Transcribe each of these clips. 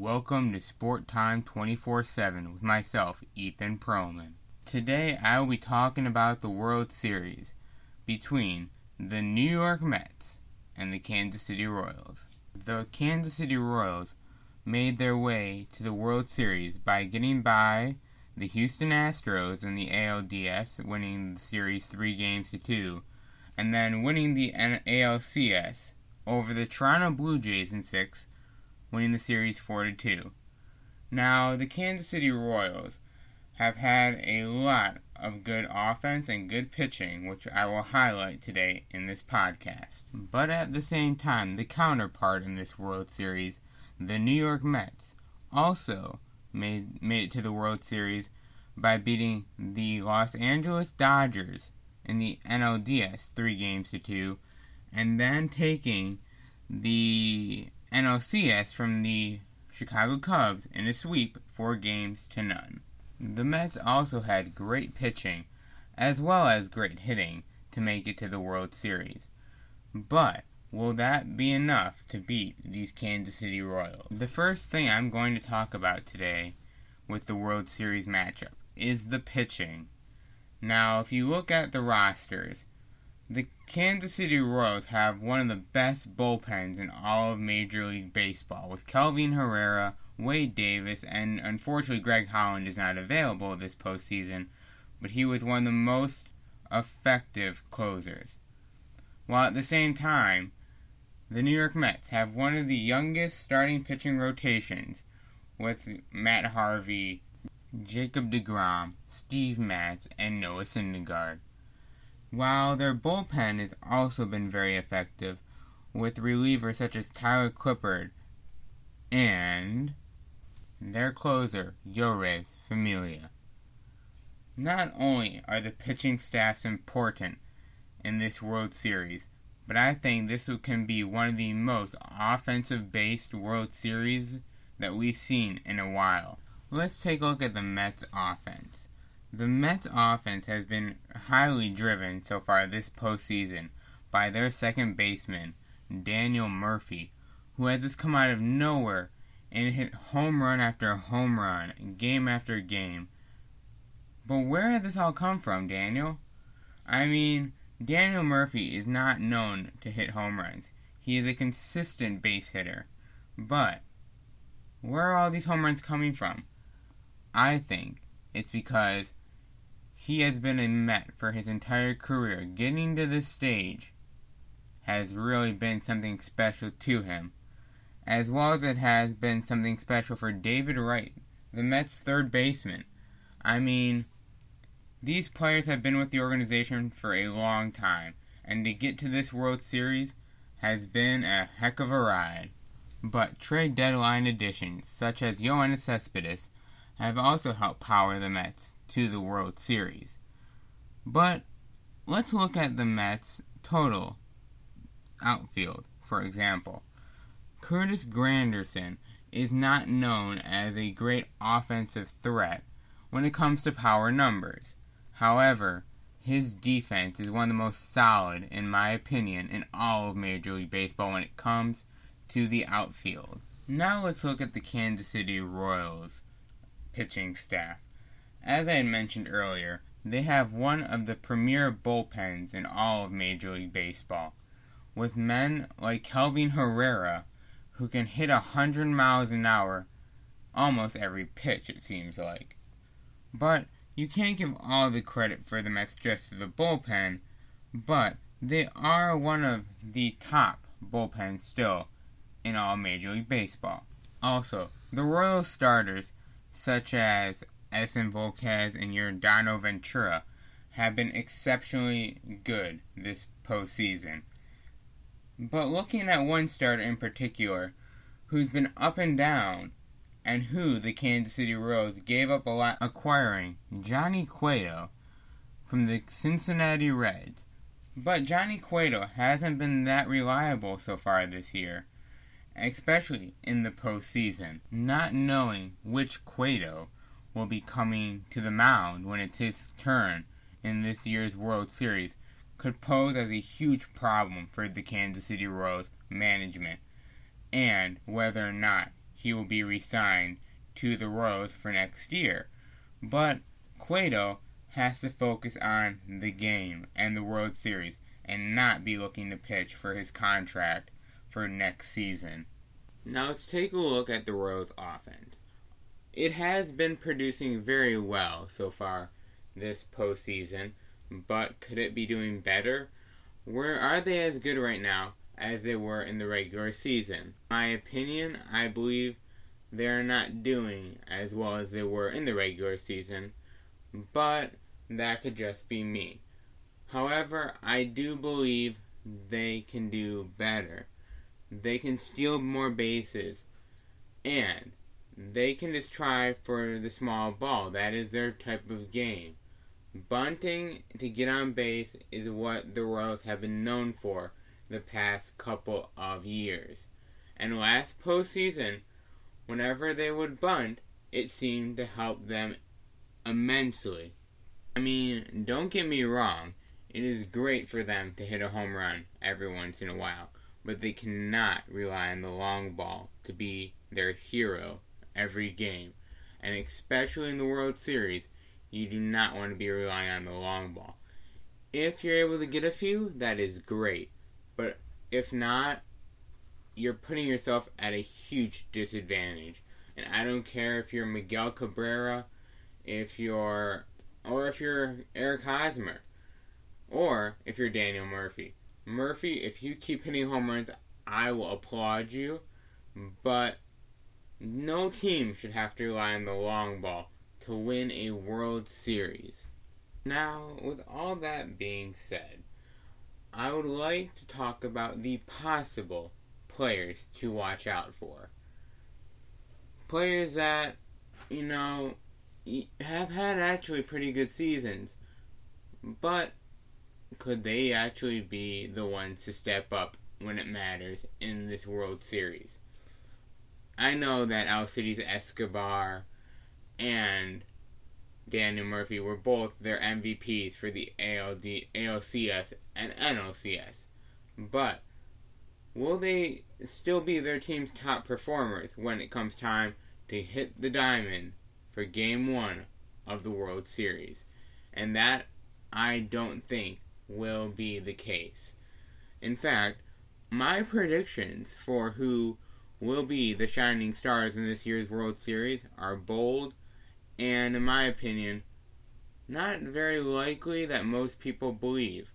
Welcome to Sport Time 24/7 with myself, Ethan Perlman. Today I will be talking about the World Series between the New York Mets and the Kansas City Royals. The Kansas City Royals made their way to the World Series by getting by the Houston Astros in the ALDS, winning the series 3-2, and then winning the ALCS over the Toronto Blue Jays in 6, winning the series 4-2. Now, the Kansas City Royals have had a lot of good offense and good pitching, which I will highlight today in this podcast. But at the same time, the counterpart in this World Series, the New York Mets, also made it to the World Series by beating the Los Angeles Dodgers in the NLDS 3-2, and then taking the NLCS from the Chicago Cubs in a sweep 4-0. The Mets also had great pitching as well as great hitting to make it to the World Series. But will that be enough to beat these Kansas City Royals? The first thing I'm going to talk about today with the World Series matchup is the pitching. Now, if you look at the rosters, the Kansas City Royals have one of the best bullpens in all of Major League Baseball, with Kelvin Herrera, Wade Davis, and unfortunately Greg Holland is not available this postseason, but he was one of the most effective closers. While at the same time, the New York Mets have one of the youngest starting pitching rotations, with Matt Harvey, Jacob deGrom, Steve Matz, and Noah Syndergaard. While their bullpen has also been very effective, with relievers such as Tyler Clippard and their closer, Yoris Familia. Not only are the pitching staffs important in this World Series, but I think this can be one of the most offensive-based World Series that we've seen in a while. Let's take a look at the Mets offense. The Mets offense has been highly driven so far this postseason by their second baseman, Daniel Murphy, who has just come out of nowhere and hit home run after home run, game after game. But where did this all come from, Daniel? I mean, Daniel Murphy is not known to hit home runs. He is a consistent base hitter. But where are all these home runs coming from? I think it's because he has been a Met for his entire career. Getting to this stage has really been something special to him, as well as it has been something special for David Wright, the Mets' third baseman. I mean, these players have been with the organization for a long time, and to get to this World Series has been a heck of a ride. But trade deadline additions, such as Yoenis Cespedes, have also helped power the Mets to the World Series. But let's look at the Mets' total outfield, for example. Curtis Granderson is not known as a great offensive threat when it comes to power numbers. However, his defense is one of the most solid, in my opinion, in all of Major League Baseball when it comes to the outfield. Now let's look at the Kansas City Royals pitching staff. As I had mentioned earlier, they have one of the premier bullpens in all of Major League Baseball, with men like Kelvin Herrera, who can hit 100 miles an hour almost every pitch, it seems like. But you can't give all the credit for the Mets just to the bullpen, but they are one of the top bullpens still in all Major League Baseball. Also, the Royal starters, such as Edinson Volquez and Yordano Ventura, have been exceptionally good this postseason. But looking at one starter in particular, who's been up and down, and who the Kansas City Royals gave up a lot acquiring, Johnny Cueto from the Cincinnati Reds. But Johnny Cueto hasn't been that reliable so far this year, especially in the postseason. Not knowing which Cueto will be coming to the mound when it's his turn in this year's World Series could pose as a huge problem for the Kansas City Royals management, and whether or not he will be re-signed to the Royals for next year. But Cueto has to focus on the game and the World Series and not be looking to pitch for his contract for next season. Now let's take a look at the Royals offense. It has been producing very well so far this postseason, but could it be doing better? Are they as good right now as they were in the regular season? In my opinion, I believe they're not doing as well as they were in the regular season, but that could just be me. However, I do believe they can do better. They can steal more bases, and they can just try for the small ball. That is their type of game. Bunting to get on base is what the Royals have been known for the past couple of years. And last postseason, whenever they would bunt, it seemed to help them immensely. I mean, don't get me wrong, it is great for them to hit a home run every once in a while, but they cannot rely on the long ball to be their hero every game. And especially in the World Series, you do not want to be relying on the long ball. If you're able to get a few, that is great. But if not, you're putting yourself at a huge disadvantage. And I don't care if you're Miguel Cabrera, if you're Eric Hosmer, or if you're Daniel Murphy. Murphy, if you keep hitting home runs, I will applaud you. But no team should have to rely on the long ball to win a World Series. Now, with all that being said, I would like to talk about the possible players to watch out for. Players that, have had actually pretty good seasons, but could they actually be the ones to step up when it matters in this World Series? I know that Alcides Escobar and Daniel Murphy were both their MVPs for the ALCS and NLCS. But will they still be their team's top performers when it comes time to hit the diamond for Game 1 of the World Series? And that, I don't think, will be the case. In fact, my predictions for who will be the shining stars in this year's World Series are bold and, in my opinion, not very likely that most people believe.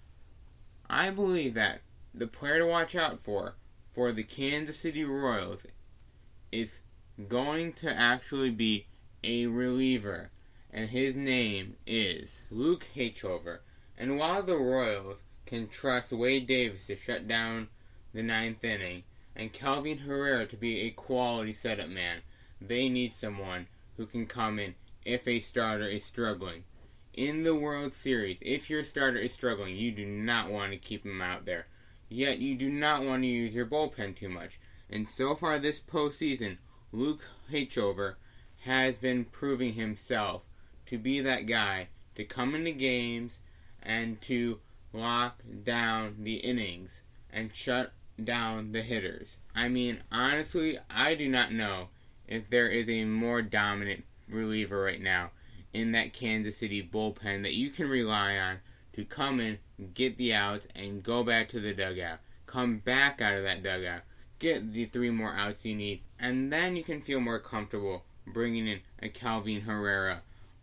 I believe that the player to watch out for the Kansas City Royals is going to actually be a reliever, and his name is Luke Hoechover. And while the Royals can trust Wade Davis to shut down the ninth inning and Kelvin Herrera to be a quality setup man, they need someone who can come in if a starter is struggling. In the World Series, if your starter is struggling, you do not want to keep him out there. Yet you do not want to use your bullpen too much. And so far this postseason, Luke Hoechover has been proving himself to be that guy to come into games and to lock down the innings and shut down the hitters. I mean, honestly, I do not know if there is a more dominant reliever right now in that Kansas City bullpen that you can rely on to come in, get the outs, and go back to the dugout. Come back out of that dugout, get the 3 more outs you need, and then you can feel more comfortable bringing in a Kelvin Herrera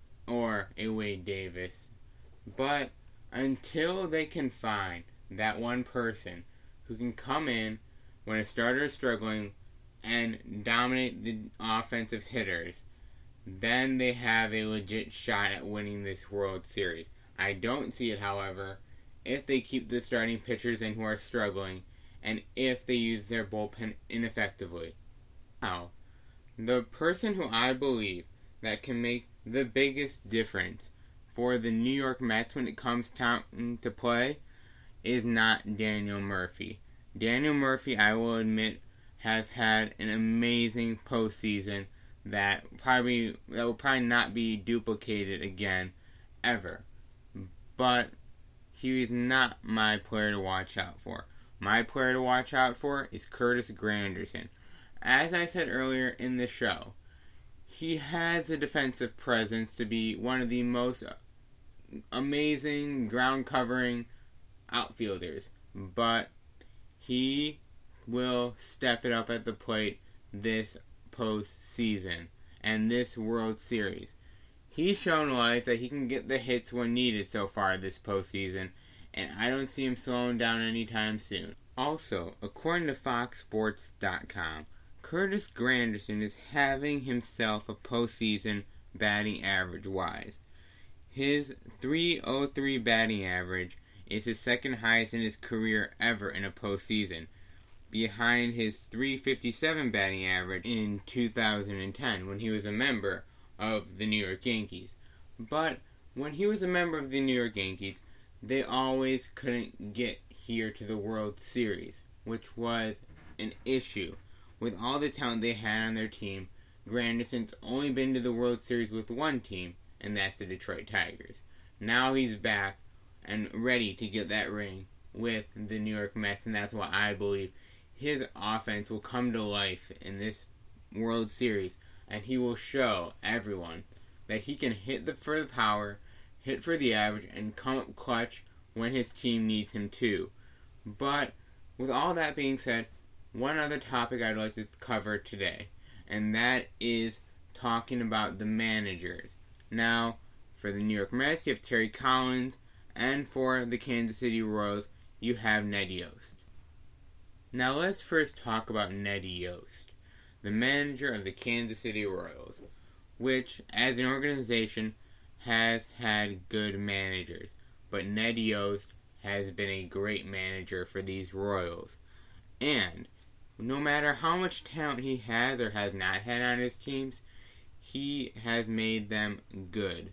or a Wade Davis. But until they can find that one person who can come in when a starter is struggling and dominate the offensive hitters, then they have a legit shot at winning this World Series. I don't see it, however, if they keep the starting pitchers in who are struggling, and if they use their bullpen ineffectively. Now, the person who I believe that can make the biggest difference for the New York Mets when it comes time to play is not Daniel Murphy. Daniel Murphy, I will admit, has had an amazing postseason that will probably not be duplicated again, ever. But he is not my player to watch out for. My player to watch out for is Curtis Granderson. As I said earlier in the show, he has a defensive presence to be one of the most amazing ground covering outfielders, but he will step it up at the plate this postseason and this World Series. He's shown life that he can get the hits when needed so far this postseason, and I don't see him slowing down anytime soon. Also, according to FoxSports.com, Curtis Granderson is having himself a postseason batting average wise. His .303 batting average is his second highest in his career ever in a postseason, behind his .357 batting average in 2010 when he was a member of the New York Yankees. But when he was a member of the New York Yankees, they always couldn't get here to the World Series, which was an issue. With all the talent they had on their team, Granderson's only been to the World Series with one team, and that's the Detroit Tigers. Now he's back and ready to get that ring with the New York Mets, and that's why I believe his offense will come to life in this World Series, and he will show everyone that he can hit for the power, hit for the average, and come up clutch when his team needs him to. But with all that being said, one other topic I'd like to cover today, and that is talking about the managers. Now, for the New York Mets, you have Terry Collins, and for the Kansas City Royals, you have Ned Yost. Now let's first talk about Ned Yost, the manager of the Kansas City Royals, which, as an organization, has had good managers, but Ned Yost has been a great manager for these Royals. And no matter how much talent he has or has not had on his teams, he has made them good.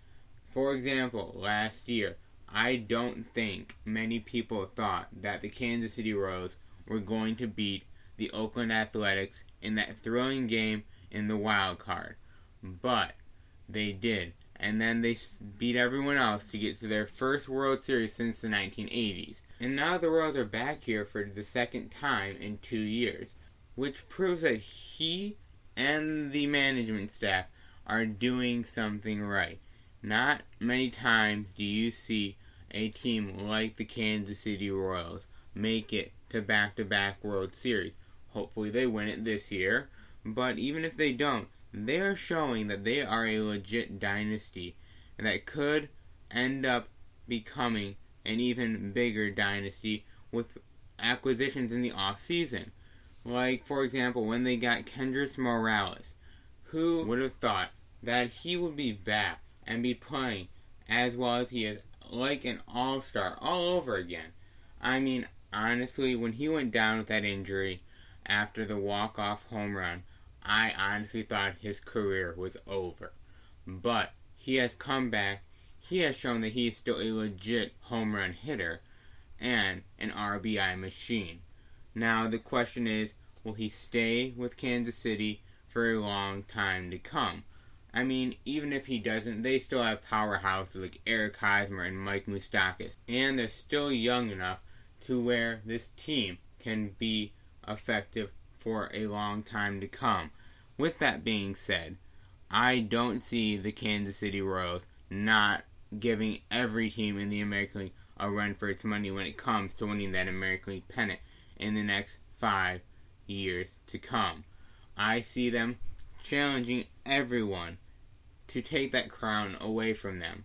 For example, last year, I don't think many people thought that the Kansas City Royals were going to beat the Oakland Athletics in that thrilling game in the wild card. But they did. And then they beat everyone else to get to their first World Series since the 1980s. And now the Royals are back here for the second time in 2 years, which proves that he and the management staff are doing something right. Not many times do you see a team like the Kansas City Royals make it to back-to-back World Series. Hopefully they win it this year, but even if they don't, they are showing that they are a legit dynasty that could end up becoming an even bigger dynasty with acquisitions in the off-season. Like, for example, when they got Kendrys Morales. Who would have thought that he would be back and be playing as well as he is, like an all-star all over again? I mean, honestly, when he went down with that injury after the walk-off home run, I honestly thought his career was over. But he has come back. He has shown that he is still a legit home run hitter and an RBI machine. Now the question is, will he stay with Kansas City for a long time to come? I mean, even if he doesn't, they still have powerhouses like Eric Hosmer and Mike Moustakas. And they're still young enough to where this team can be effective for a long time to come. With that being said, I don't see the Kansas City Royals not giving every team in the American League a run for its money when it comes to winning that American League pennant in the next 5 years to come. I see them challenging everyone to take that crown away from them.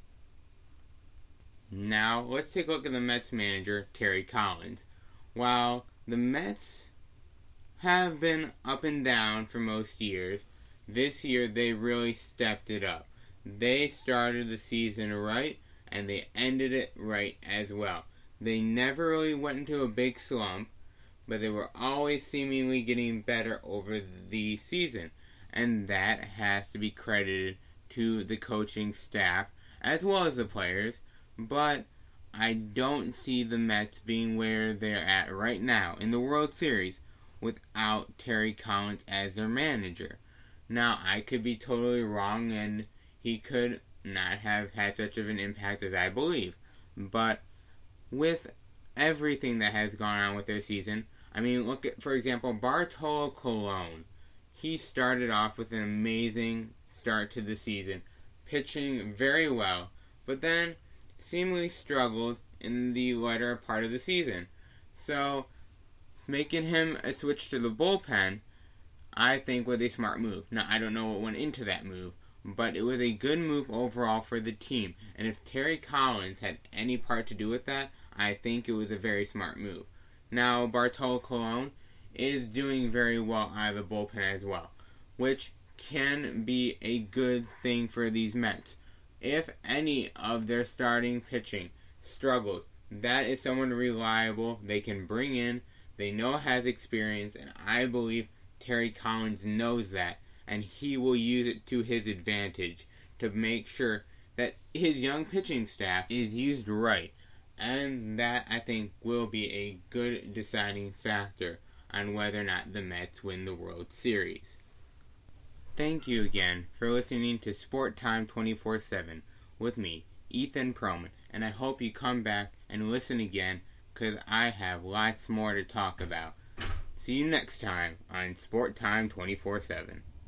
Now, let's take a look at the Mets manager, Terry Collins. While the Mets have been up and down for most years, this year they really stepped it up. They started the season right, and they ended it right as well. They never really went into a big slump, but they were always seemingly getting better over the season. And that has to be credited to the coaching staff as well as the players. But I don't see the Mets being where they're at right now in the World Series without Terry Collins as their manager. Now, I could be totally wrong, and he could not have had such of an impact as I believe. But with everything that has gone on with their season, I mean, look at, for example, Bartolo Colon. He started off with an amazing start to the season, pitching very well, but then seemingly struggled in the latter part of the season. So, making him a switch to the bullpen, I think, was a smart move. Now, I don't know what went into that move, but it was a good move overall for the team. And if Terry Collins had any part to do with that, I think it was a very smart move. Now, Bartolo Colon is doing very well out of the bullpen as well, which can be a good thing for these Mets. If any of their starting pitching struggles, that is someone reliable they can bring in, they know has experience, and I believe Terry Collins knows that, and he will use it to his advantage to make sure that his young pitching staff is used right, and that, I think, will be a good deciding factor on whether or not the Mets win the World Series. Thank you again for listening to Sport Time 24/7 with me, Ethan Perlman, and I hope you come back and listen again, because I have lots more to talk about. See you next time on Sport Time 24/7.